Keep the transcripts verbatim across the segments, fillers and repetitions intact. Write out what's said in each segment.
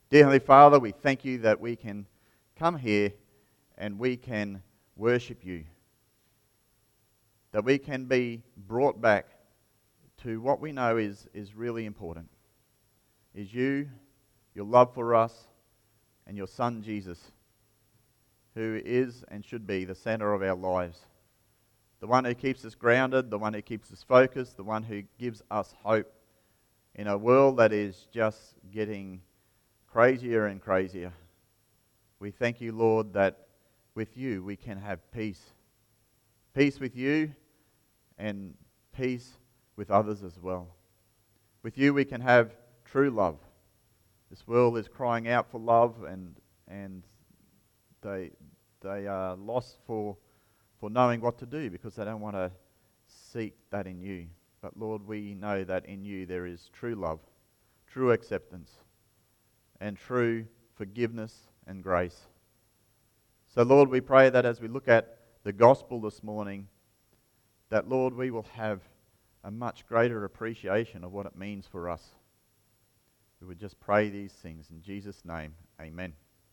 Dear Heavenly Father, we thank you that we can come here and we can worship you. That we can be brought back to what we know is, is really important. Is you, your love for us, and your Son Jesus, who is and should be the center of our lives. The one who keeps us grounded, the one who keeps us focused, the one who gives us hope in a world that is just getting crazier and crazier. We thank you, Lord, that with you we can have peace. Peace with you and peace with others as well. With you we can have true love. This world is crying out for love, and and they they are lost for for knowing what to do because they don't want to seek that in you. But Lord, we know that in you there is true love, true acceptance, and true forgiveness and grace. So Lord, we pray that as we look at the gospel this morning, that Lord, we will have a much greater appreciation of what it means for us. We would just pray these things in Jesus' name. Amen.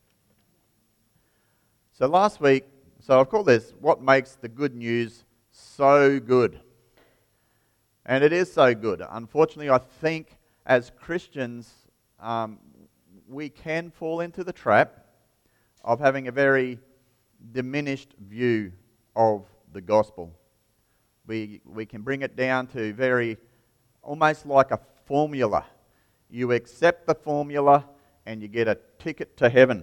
So last week, so I've called this, What Makes the Good News So Good? And it is so good. Unfortunately, I think as Christians, um, we can fall into the trap of having a very diminished view of the gospel. We we can bring it down to very, almost like a formula. You accept the formula and you get a ticket to heaven.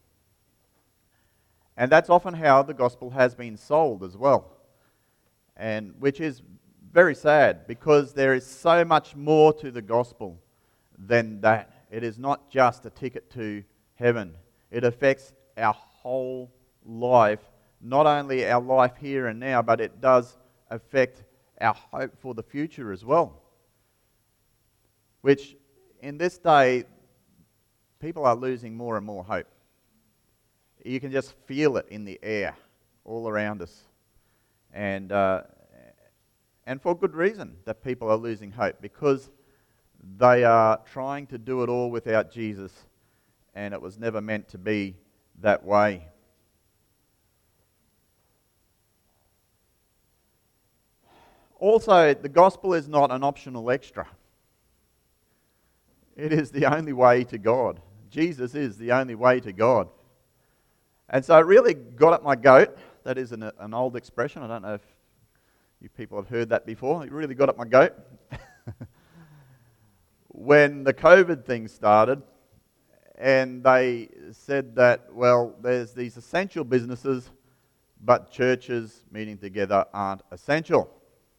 And that's often how the gospel has been sold as well. And which is very sad, because there is so much more to the gospel than that. It is not just a ticket to heaven. It affects our whole life, not only our life here and now, but it does affect our hope for the future as well. Which, in this day, people are losing more and more hope. You can just feel it in the air all around us. And uh, and for good reason that people are losing hope, because they are trying to do it all without Jesus, and it was never meant to be that way. Also, the gospel is not an optional extra. It is the only way to God. Jesus is the only way to God. And so it really got up my goat. That is an, an old expression. I don't know if you people have heard that before. It really got up my goat. When the COVID thing started, and they said that, well, there's these essential businesses, but churches meeting together aren't essential.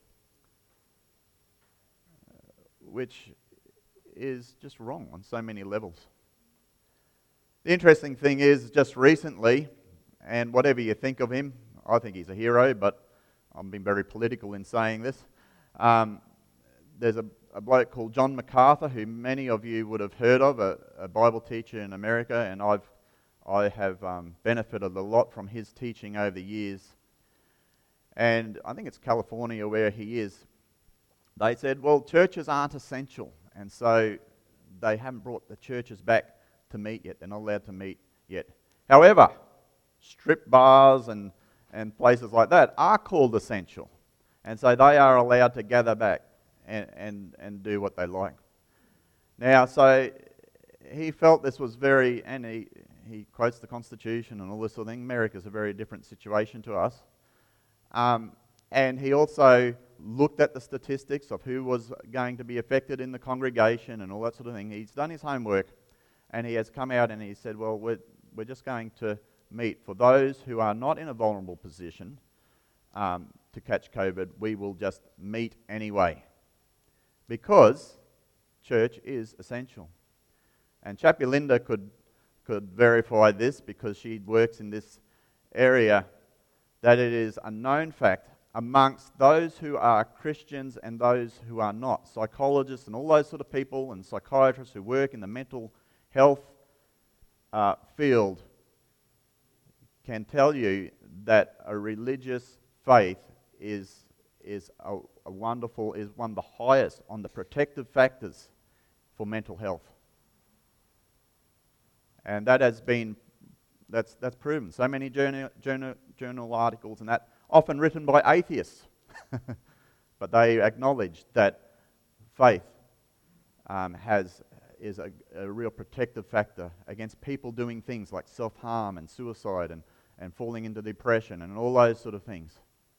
Which is just wrong on so many levels. The interesting thing is, just recently, and whatever you think of him, I think he's a hero, but I'm being very political in saying this. Um, there's a, a bloke called John MacArthur, who many of you would have heard of, a, a Bible teacher in America, and I've I have um, benefited a lot from his teaching over the years. And I think it's California where he is. They said, well, churches aren't essential, and so they haven't brought the churches back to meet yet. They're not allowed to meet yet. However, strip bars and, and places like that are called essential, and so they are allowed to gather back and, and, and do what they like. Now, so he felt this was very, and he, he quotes the Constitution and all this sort of thing. America's a very different situation to us. Um, and he also looked at the statistics of who was going to be affected in the congregation and all that sort of thing. He's done his homework, and he has come out and he said, well, we're, we're just going to meet. For those who are not in a vulnerable position um, to catch COVID, we will just meet anyway, because church is essential. And Chappie Linda could, could verify this, because she works in this area, that it is a known fact amongst those who are Christians and those who are not. Psychologists and all those sort of people, and psychiatrists who work in the mental health uh, field, can tell you that a religious faith is is a, a wonderful, is one of the highest on the protective factors for mental health. And that has been, that's, that's proven. So many journal, journal, journal articles and that, often written by atheists. But they acknowledge that faith um, has is a, a real protective factor against people doing things like self-harm and suicide and, and falling into depression and all those sort of things.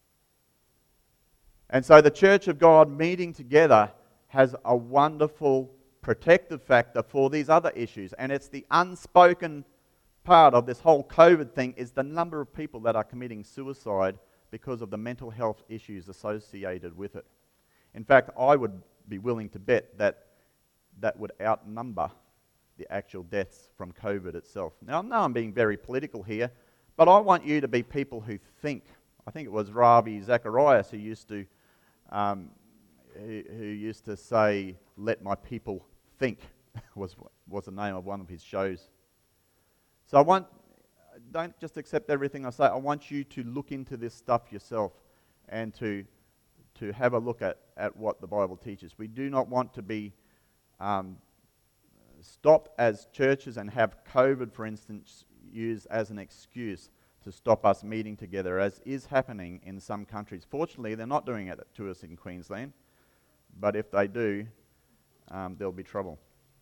And so the Church of God meeting together has a wonderful protective factor for these other issues. And it's the unspoken part of this whole COVID thing is the number of people that are committing suicide because of the mental health issues associated with it. In fact, I would be willing to bet that that would outnumber the actual deaths from COVID itself. Now, I know I'm being very political here, but I want you to be people who think. I think it was Ravi Zacharias who used to um, who, who used to say, "Let my people think," was was the name of one of his shows. So I want, don't just accept everything I say. I want you to look into this stuff yourself and to to have a look at, at what the Bible teaches. We do not want to be Um, stop as churches and have COVID, for instance, used as an excuse to stop us meeting together, as is happening in some countries. Fortunately, they're not doing it to us in Queensland, but if they do, um, there'll be trouble.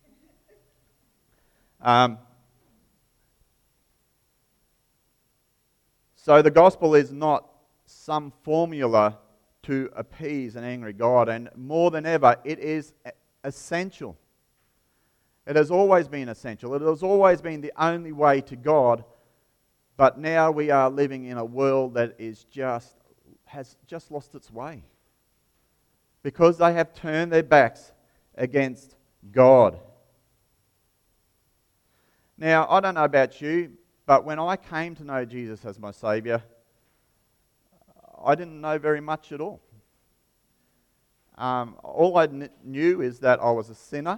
Um, so the gospel is not some formula to appease an angry God, and more than ever, it is essential. It has always been essential. It has always been the only way to God. But now we are living in a world that is just has just lost its way, because they have turned their backs against God. Now, I don't know about you, but when I came to know Jesus as my Saviour, I didn't know very much at all. Um, all I kn- knew is that I was a sinner,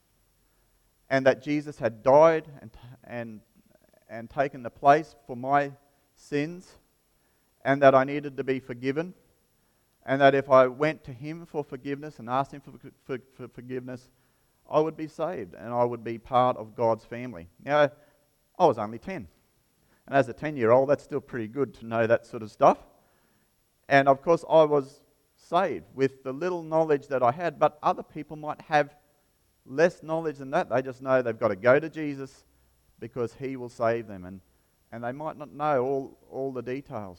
and that Jesus had died and and and taken the place for my sins, and that I needed to be forgiven, and that if I went to Him for forgiveness and asked Him for, for, for forgiveness, I would be saved and I would be part of God's family. Now, I was only ten, and as a ten-year-old, that's still pretty good to know that sort of stuff. And of course, I was saved with the little knowledge that I had, but other people might have less knowledge than that. They just know they've got to go to Jesus because He will save them, and, and they might not know all, all the details.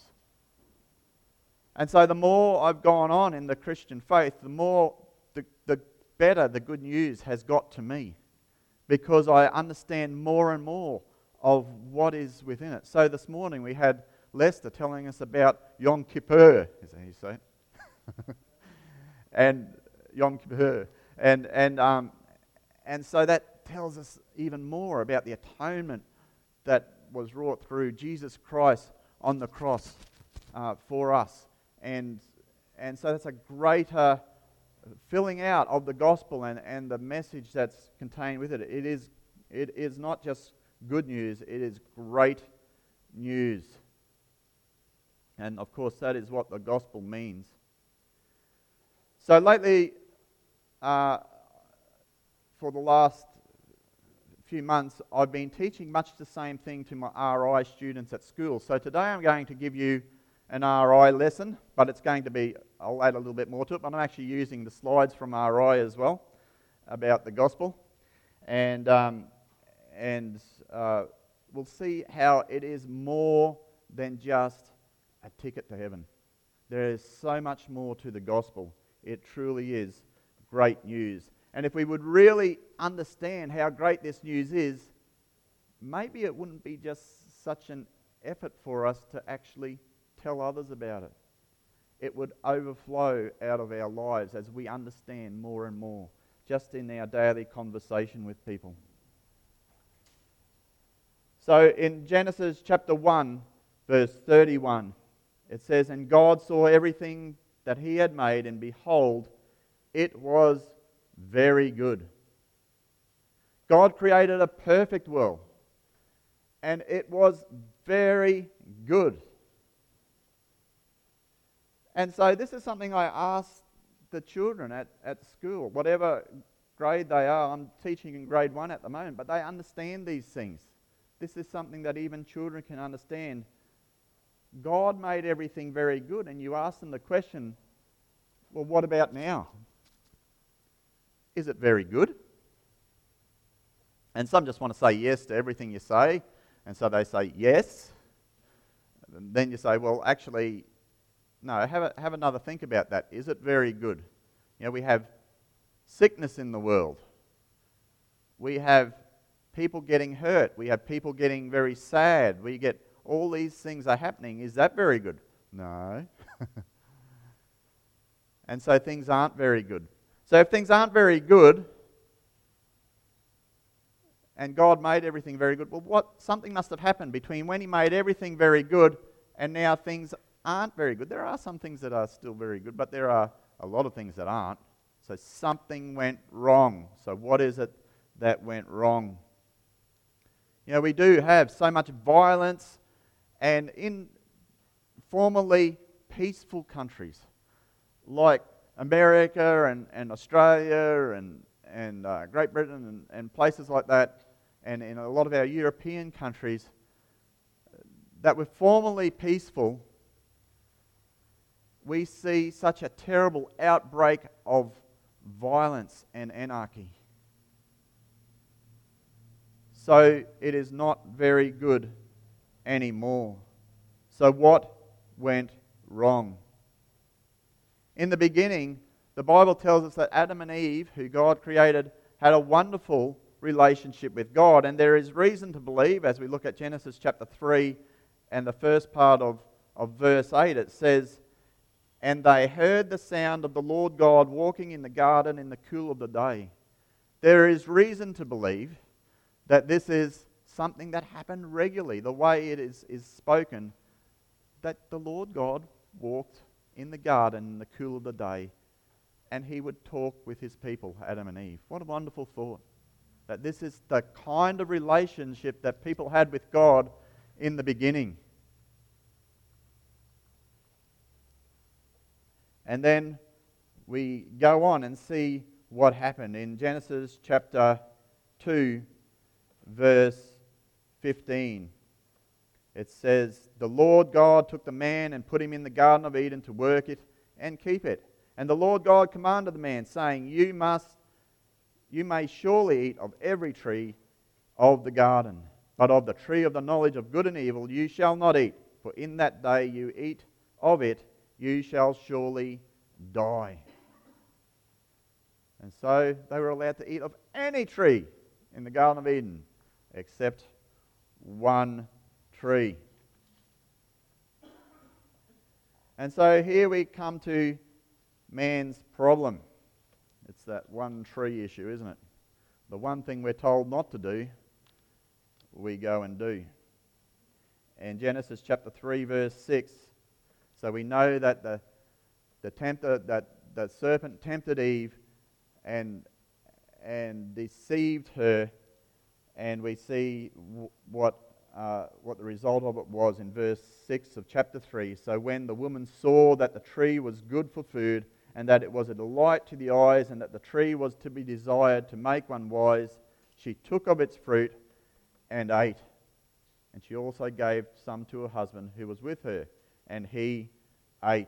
And so the more I've gone on in the Christian faith, the more, the, the better the good news has got to me, because I understand more and more of what is within it. So this morning we had Lester telling us about Yom Kippur, is that how you say it? and Yom Kippur. And, and, um, and so that tells us even more about the atonement that was wrought through Jesus Christ on the cross uh, for us. And, and so that's a greater filling out of the gospel and, and the message that's contained with it. It is, it is not just good news, it is great news. And of course, that is what the gospel means. So lately, uh, for the last few months, I've been teaching much the same thing to my R I students at school. So today I'm going to give you an R I lesson, but it's going to be, I'll add a little bit more to it, but I'm actually using the slides from R I as well about the gospel. And, um, and uh, we'll see how it is more than just a ticket to heaven. There is so much more to the gospel. It truly is great news. And if we would really understand how great this news is, maybe it wouldn't be just such an effort for us to actually tell others about it. It would overflow out of our lives as we understand more and more, just in our daily conversation with people. So in Genesis chapter one, verse thirty-one, it says, "And God saw everything that He had made, and behold, it was very good." God created a perfect world, and it was very good. And so this is something I ask the children at, at school, whatever grade they are. I'm teaching in grade one at the moment, but they understand these things. this is something that even children can understand. God made everything very good, and you ask them the question, well, what about now? Is it very good? And some just want to say yes to everything you say, and so they say yes. And then you say, well, actually, no, have, a, have another think about that. Is it very good? You know, we have sickness in the world. We have people getting hurt. We have people getting very sad. We get all these things are happening. Is that very good? No. And so things aren't very good. So if things aren't very good, and God made everything very good, well, what something must have happened between when He made everything very good and now things aren't very good. There are some things that are still very good, but there are a lot of things that aren't. So something went wrong. So what is it that went wrong? You know, we do have so much violence, and in formerly peaceful countries like America and, and Australia and, and uh, Great Britain and, and places like that, and in a lot of our European countries that were formerly peaceful, we see such a terrible outbreak of violence and anarchy. So it is not very good anymore. So what went wrong? In the beginning, the Bible tells us that Adam and Eve, who God created, had a wonderful relationship with God. And there is reason to believe, as we look at Genesis chapter three and the first part of, of verse eight, it says, "And they heard the sound of the Lord God walking in the garden in the cool of the day." There is reason to believe that this is something that happened regularly, the way it is, is spoken, that the Lord God walked in the garden in the cool of the day, and He would talk with His people, Adam and Eve. What a wonderful thought. That this is the kind of relationship that people had with God in the beginning. And then we go on and see what happened in Genesis chapter two, verse fifteen. It says, "The Lord God took the man and put him in the Garden of Eden to work it and keep it. And the Lord God commanded the man, saying, You must, you may surely eat of every tree of the garden, but of the tree of the knowledge of good and evil you shall not eat, for in that day you eat of it, you shall surely die." And so they were allowed to eat of any tree in the Garden of Eden, except one tree. And so here we come to man's problem. It's that one tree issue, isn't it? The one thing we're told not to do, we go and do. In Genesis chapter three, verse six, so we know that the the tempter, that the serpent tempted Eve and and deceived her, and we see w- what uh, what the result of it was in verse six of chapter three. "So when the woman saw that the tree was good for food, and that it was a delight to the eyes, and that the tree was to be desired to make one wise, she took of its fruit and ate. And she also gave some to her husband who was with her, and he ate."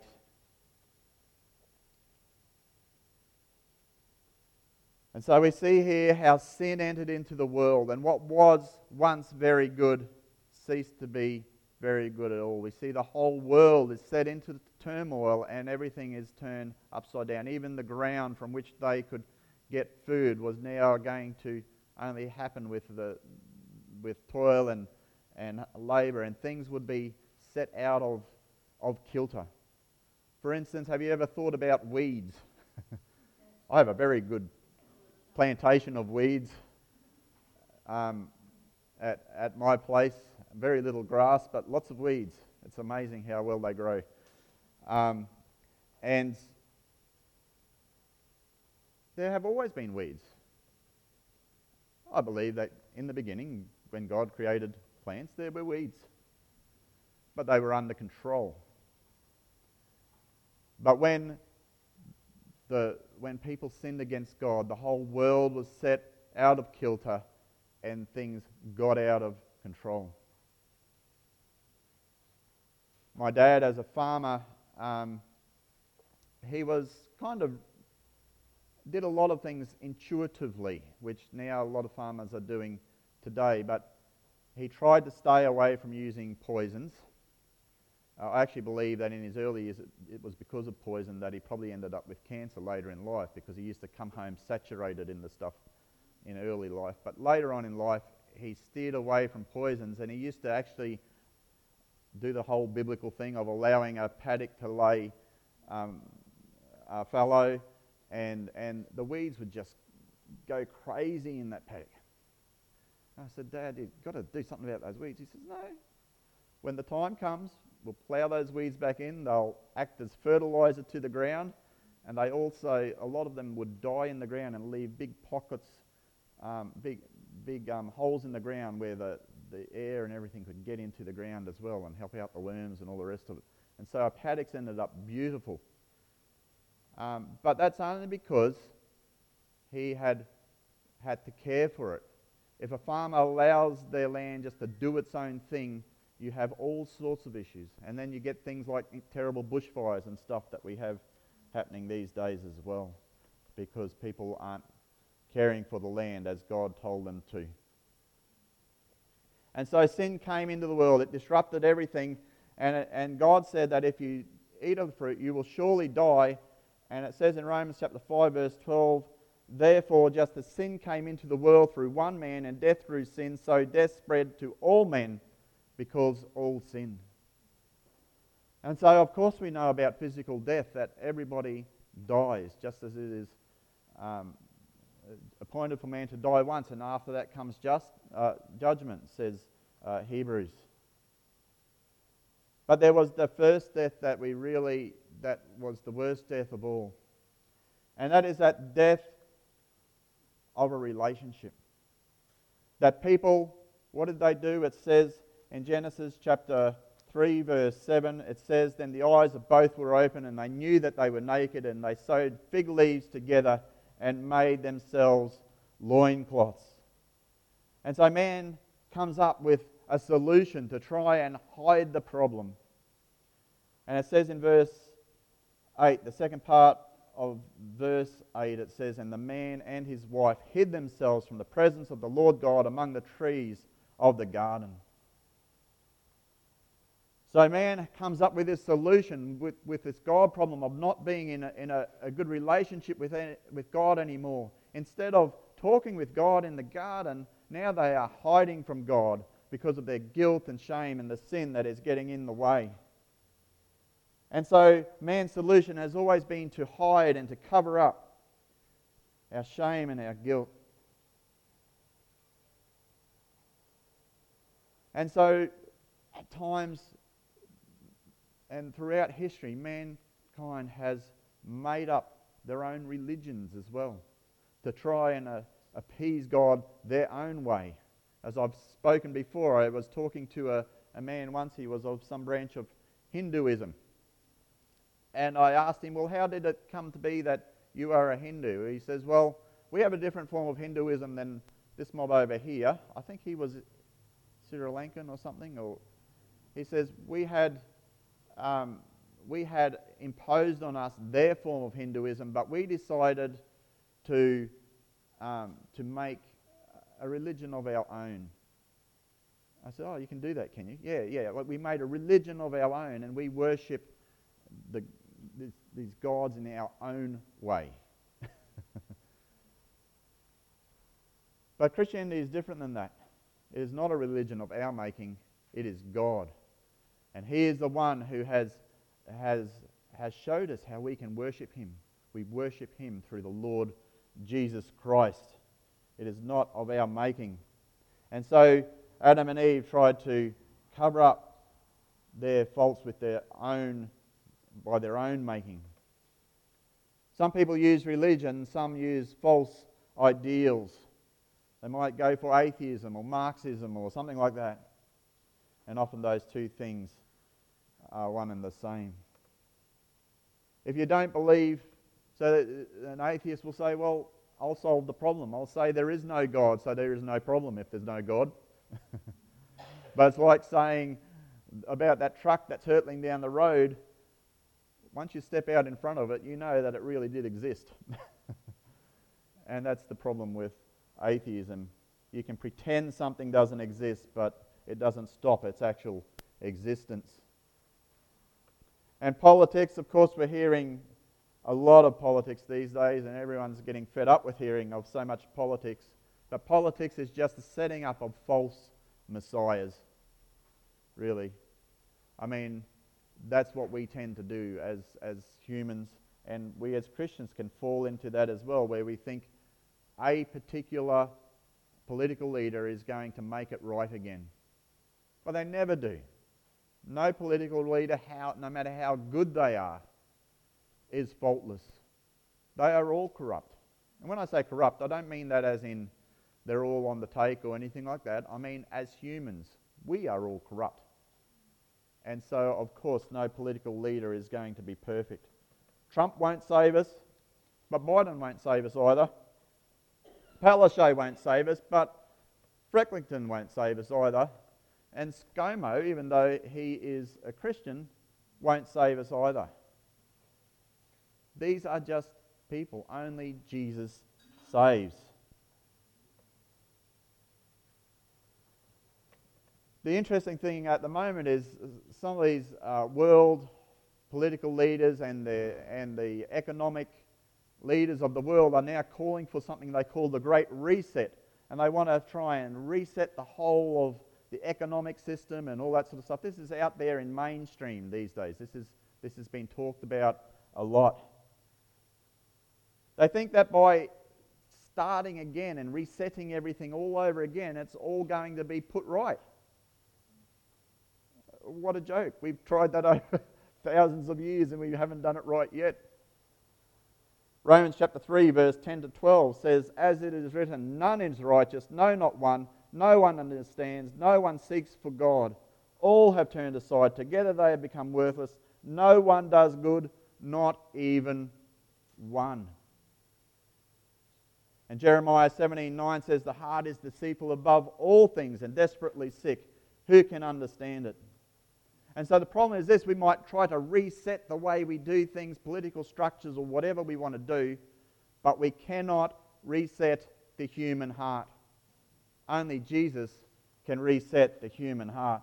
And so we see here how sin entered into the world, and what was once very good ceased to be very good at all. We see the whole world is set into turmoil, and everything is turned upside down. Even the ground from which they could get food was now going to only happen with the with toil and, and labour, and things would be set out of, of kilter. For instance, have you ever thought about weeds? I have a very good plantation of weeds um, at, at my place. Very little grass, but lots of weeds. It's amazing how well they grow. Um, and there have always been weeds. I believe that in the beginning, when God created plants, there were weeds. But they were under control. But when the when people sinned against God, the whole world was set out of kilter and things got out of control. My dad, as a farmer, um, he was kind of did a lot of things intuitively, which now a lot of farmers are doing today, but he tried to stay away from using poisons. Uh, I actually believe that in his early years it, it was because of poison that he probably ended up with cancer later in life, because he used to come home saturated in the stuff in early life. But later on in life he steered away from poisons, and he used to actually do the whole biblical thing of allowing a paddock to lay um, a fallow, and, and the weeds would just go crazy in that paddock. I said, Dad, you've got to do something about those weeds. He says, no. When the time comes, we'll plough those weeds back in. They'll act as fertilizer to the ground, and they also, a lot of them would die in the ground and leave big pockets, um, big big um, holes in the ground where the, the air and everything could get into the ground as well and help out the worms and all the rest of it. And so our paddocks ended up beautiful. Um, but that's only because he had had to care for it. If a farmer allows their land just to do its own thing, you have all sorts of issues. And then you get things like terrible bushfires and stuff that we have happening these days as well, because people aren't caring for the land as God told them to. And so sin came into the world. It disrupted everything. And, it, and God said that if you eat of the fruit, you will surely die. And it says in Romans chapter five, verse twelve, therefore, just as sin came into the world through one man, and death through sin, so death spread to all men because all sinned. And so, of course, we know about physical death, that everybody dies, just as it is um, appointed for man to die once, and after that comes just uh, judgment, says uh, Hebrews. But there was the first death that we really, that was the worst death of all. And that is that death of a relationship. That people, what did they do? It says in Genesis chapter three, verse seven, it says, then the eyes of both were open, and they knew that they were naked, and they sewed fig leaves together and made themselves loincloths. And so man comes up with a solution to try and hide the problem. And it says in verse eight, the second part of verse eight, it says, and the man and his wife hid themselves from the presence of the Lord God among the trees of the garden. So man comes up with this solution, with, with this God problem of not being in a, in a, a good relationship with, with God anymore. Instead of talking with God in the garden, now they are hiding from God because of their guilt and shame and the sin that is getting in the way. And so man's solution has always been to hide and to cover up our shame and our guilt. And so at times and throughout history, mankind has made up their own religions as well to try and uh, appease God their own way. As I've spoken before, I was talking to a, a man once. He was of some branch of Hinduism. And I asked him, well, how did it come to be that you are a Hindu? He says, well, we have a different form of Hinduism than this mob over here. I think he was Sri Lankan or something. Or he says, we had... Um, we had imposed on us their form of Hinduism, but we decided to um, to make a religion of our own. I said, oh, you can do that, can you? Yeah, yeah. Like we made a religion of our own, and we worship the, these, these gods in our own way. But Christianity is different than that. It is not a religion of our making. It is God. And He is the one who has, has, has showed us how we can worship Him. We worship Him through the Lord Jesus Christ. It is not of our making. And so Adam and Eve tried to cover up their faults with their own, by their own making. Some people use religion, some use false ideals. They might go for atheism or Marxism or something like that. And often those two things are one and the same. If you don't believe, so an atheist will say, well, I'll solve the problem. I'll say there is no God, so there is no problem if there's no God. But it's like saying about that truck that's hurtling down the road, once you step out in front of it, you know that it really did exist. And that's the problem with atheism. You can pretend something doesn't exist, but it doesn't stop its actual existence. And politics, of course, we're hearing a lot of politics these days, and everyone's getting fed up with hearing of so much politics. But politics is just the setting up of false messiahs, really. I mean, that's what we tend to do as, as humans, and we as Christians can fall into that as well, where we think a particular political leader is going to make it right again. But they never do. No political leader, how, no matter how good they are, is faultless. They are all corrupt. And when I say corrupt, I don't mean that as in they're all on the take or anything like that. I mean as humans, we are all corrupt. And so, of course, no political leader is going to be perfect. Trump won't save us, but Biden won't save us either. Palaszczuk won't save us, but Frecklington won't save us either. And ScoMo, even though he is a Christian, won't save us either. These are just people. Only Jesus saves. The interesting thing at the moment is some of these uh, world political leaders and the, and the economic leaders of the world are now calling for something they call the Great Reset. And they want to try and reset the whole of the economic system and all that sort of stuff. This is out there in mainstream these days. This is this has been talked about a lot. They think that by starting again and resetting everything all over again, it's all going to be put right. What a joke. We've tried that over thousands of years and we haven't done it right yet. Romans chapter three verse ten to twelve says, "As it is written, none is righteous, no, not one. No one understands, no one seeks for God. All have turned aside. Together they have become worthless. No one does good, not even one." And Jeremiah seventeen nine says, "The heart is deceitful above all things and desperately sick. Who can understand it?" And so the problem is this: we might try to reset the way we do things, political structures or whatever we want to do, but we cannot reset the human heart. Only Jesus can reset the human heart.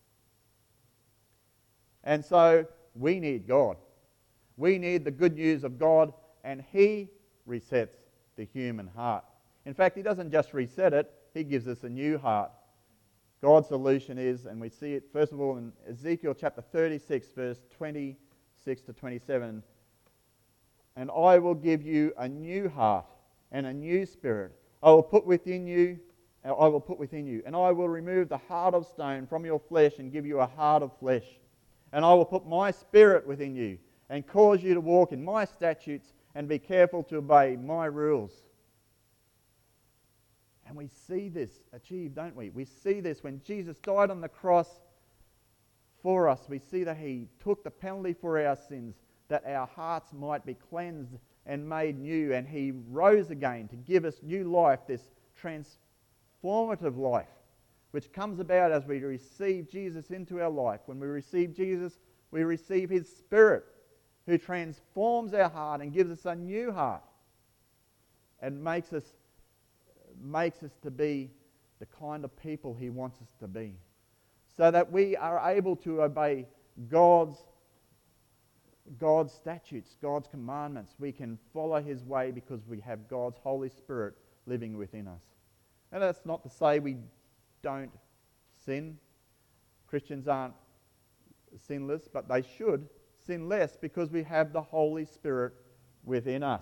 And so we need God. We need the good news of God, and He resets the human heart. In fact, He doesn't just reset it, He gives us a new heart. God's solution is, and we see it first of all in Ezekiel chapter thirty-six, verse twenty-six to twenty-seven, "And I will give you a new heart and a new spirit. I will put within you I will put within you, and I will remove the heart of stone from your flesh and give you a heart of flesh. And I will put my spirit within you and cause you to walk in my statutes and be careful to obey my rules." And we see this achieved, don't we? We see this when Jesus died on the cross for us. We see that He took the penalty for our sins, that our hearts might be cleansed and made new, and He rose again to give us new life, this transformation formative life, which comes about as we receive Jesus into our life. When we receive Jesus, we receive His Spirit, who transforms our heart and gives us a new heart and makes us makes us to be the kind of people He wants us to be, so that we are able to obey God's God's statutes, God's commandments. We can follow His way because we have God's Holy Spirit living within us. And that's not to say we don't sin. Christians aren't sinless, but they should sin less because we have the Holy Spirit within us.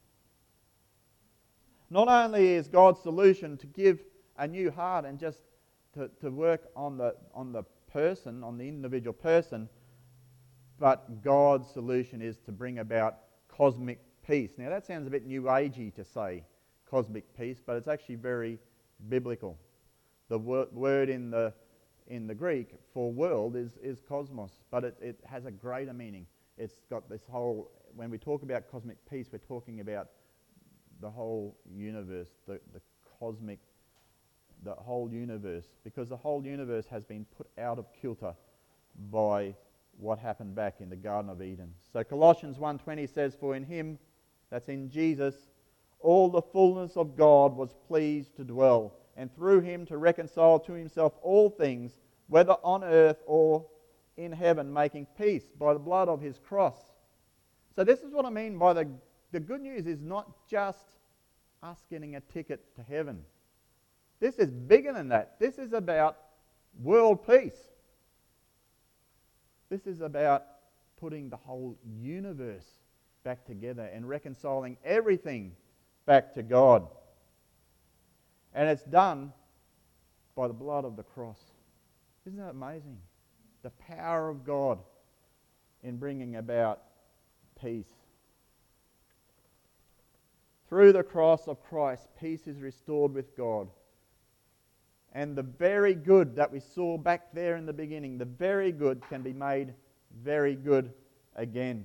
Not only is God's solution to give a new heart and just to, to work on the, on the person, on the individual person, but God's solution is to bring about cosmic peace. Now that sounds a bit new agey to say, cosmic peace, but it's actually very biblical. The wor- word in the in the Greek for world is, is cosmos, but it, it has a greater meaning. It's got this whole, when we talk about cosmic peace, we're talking about the whole universe, the, the cosmic the whole universe, because the whole universe has been put out of kilter by what happened back in the Garden of Eden. So Colossians one twenty says, "For in him," that's in Jesus, "all the fullness of God was pleased to dwell, and through him to reconcile to himself all things, whether on earth or in heaven, making peace by the blood of his cross." So this is what I mean by the, the good news is not just us getting a ticket to heaven. This is bigger than that. This is about world peace. This is about putting the whole universe back together and reconciling everything back to God. And it's done by the blood of the cross. Isn't that amazing? The power of God in bringing about peace. Through the cross of Christ, peace is restored with God. And the very good that we saw back there in the beginning, the very good can be made very good again.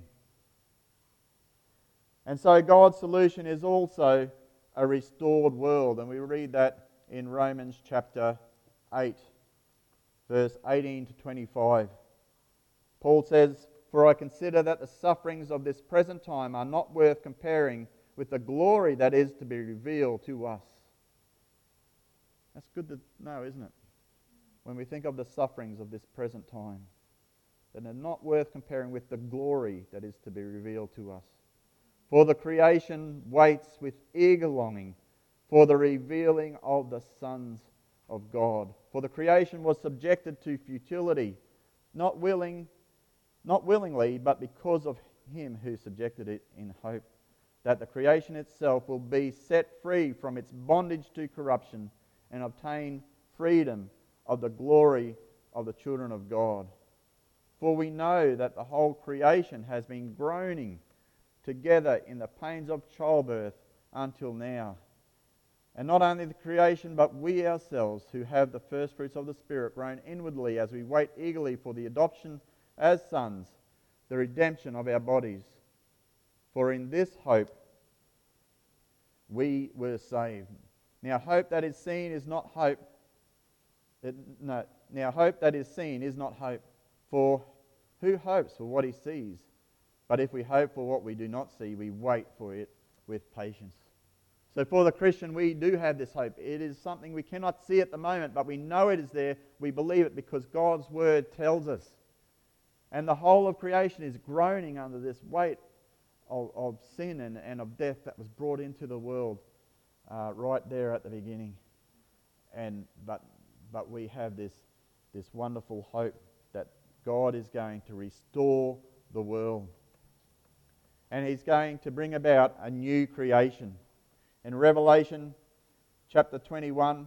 And so God's solution is also a restored world. And we read that in Romans chapter eight, verse eighteen to twenty-five. Paul says, "For I consider that the sufferings of this present time are not worth comparing with the glory that is to be revealed to us." That's good to know, isn't it? When we think of the sufferings of this present time, that they're not worth comparing with the glory that is to be revealed to us. "For the creation waits with eager longing for the revealing of the sons of God. For the creation was subjected to futility, not willing, not willingly, but because of him who subjected it, in hope that the creation itself will be set free from its bondage to corruption and obtain freedom of the glory of the children of God. For we know that the whole creation has been groaning together in the pains of childbirth until now. And not only the creation, but we ourselves, who have the first fruits of the Spirit, groan inwardly as we wait eagerly for the adoption as sons, the redemption of our bodies. For in this hope we were saved. Now hope that is seen is not hope. It, no, now hope that is seen is not hope. For who hopes for what he sees? But if we hope for what we do not see, we wait for it with patience. So for the Christian, we do have this hope. It is something we cannot see at the moment, but we know it is there. We believe it because God's Word tells us. And the whole of creation is groaning under this weight of, of sin and, and of death that was brought into the world uh, right there at the beginning. And but but we have this this wonderful hope that God is going to restore the world. And He's going to bring about a new creation. In Revelation chapter twenty-one,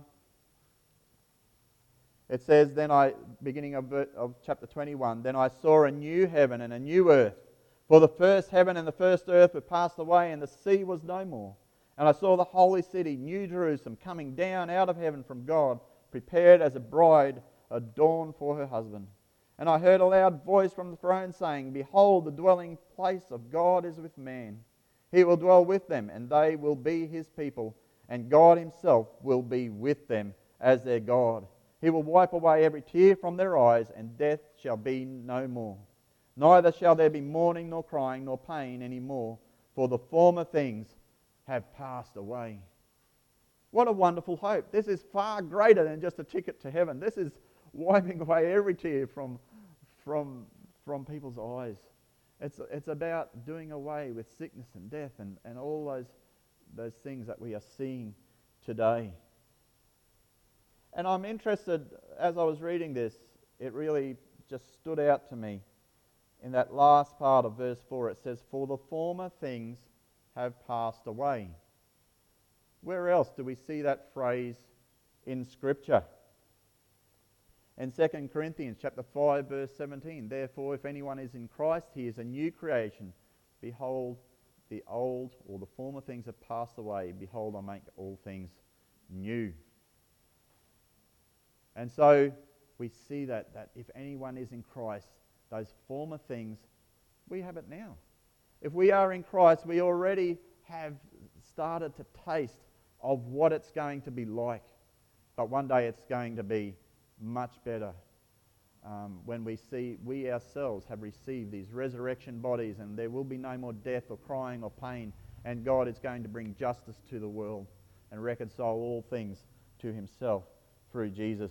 it says, then I, beginning of, of chapter twenty-one, then I saw a new heaven and a new earth. For the first heaven and the first earth were passed away, and the sea was no more. And I saw the holy city, New Jerusalem, coming down out of heaven from God, prepared as a bride adorned for her husband. And I heard a loud voice from the throne saying, Behold, the dwelling place of God is with man. He will dwell with them, and they will be His people, and God Himself will be with them as their God. He will wipe away every tear from their eyes, and death shall be no more. Neither shall there be mourning, nor crying, nor pain any more, for the former things have passed away. What a wonderful hope. This is far greater than just a ticket to heaven. This is wiping away every tear from, from, from people's eyes. It's, it's about doing away with sickness and death and, and all those, those things that we are seeing today. And I'm interested, as I was reading this, it really just stood out to me. In that last part of verse four, it says, For the former things have passed away. Where else do we see that phrase in Scripture? In Second Corinthians chapter five, verse seventeen, Therefore, if anyone is in Christ, he is a new creation. Behold, the old or the former things have passed away. Behold, I make all things new. And so we see that, that if anyone is in Christ, those former things, we have it now. If we are in Christ, we already have started to taste of what it's going to be like. But one day it's going to be much better um, when we see we ourselves have received these resurrection bodies, and there will be no more death or crying or pain, and God is going to bring justice to the world and reconcile all things to himself through Jesus.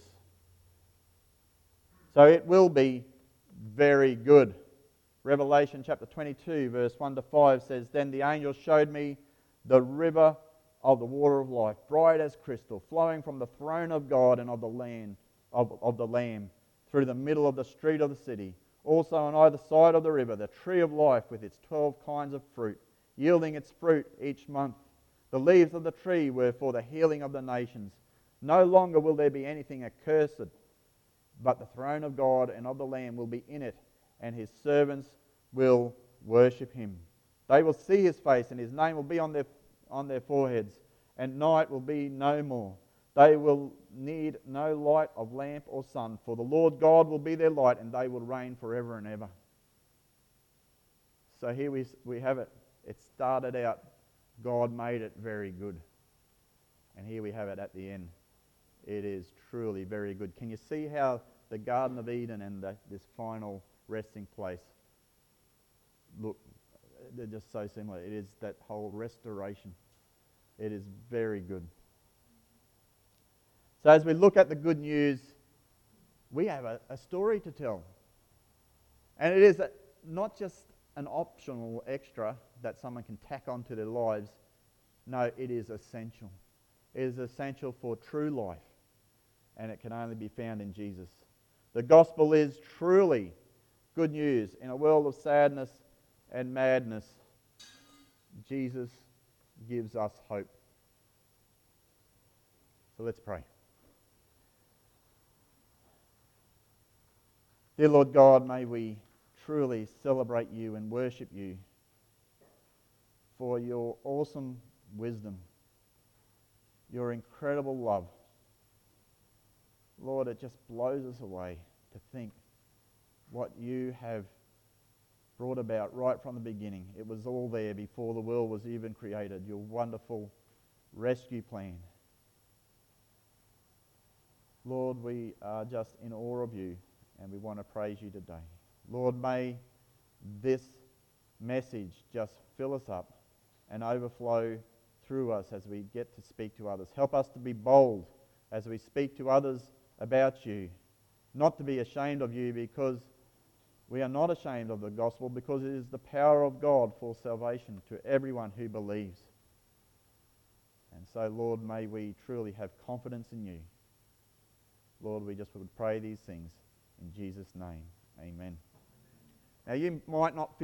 So it will be very good. Revelation chapter twenty-two verse one to five says, "Then the angel showed me the river of the water of life, bright as crystal, flowing from the throne of God and of the Lamb, of, of the Lamb, through the middle of the street of the city. Also on either side of the river, the tree of life with its twelve kinds of fruit, yielding its fruit each month. The leaves of the tree were for the healing of the nations. No longer will there be anything accursed, but the throne of God and of the Lamb will be in it, and his servants will worship him. They will see his face, and his name will be on their on their foreheads, and night will be no more. They will need no light of lamp or sun, for the Lord God will be their light, and they will reign forever and ever." So here we, we have it. It started out, God made it very good. And here we have it at the end. It is truly very good. Can you see how the Garden of Eden and the, this final resting place look? They're just so similar. It is that whole restoration. It is very good. So as we look at the good news, we have a, a story to tell. And it is a, not just an optional extra that someone can tack onto their lives. No, it is essential. It is essential for true life. And it can only be found in Jesus. The gospel is truly good news. In a world of sadness and madness, Jesus gives us hope. So let's pray. Dear Lord God, may we truly celebrate you and worship you for your awesome wisdom, your incredible love. Lord, it just blows us away to think what you have brought about right from the beginning. It was all there before the world was even created, your wonderful rescue plan. Lord, we are just in awe of you, and we want to praise you today. Lord, may this message just fill us up and overflow through us as we get to speak to others. Help us to be bold as we speak to others about you, not to be ashamed of you, because we are not ashamed of the gospel, because it is the power of God for salvation to everyone who believes. And so, Lord, may we truly have confidence in you. Lord, we just would pray these things in Jesus' name. Amen. Now, you might not feel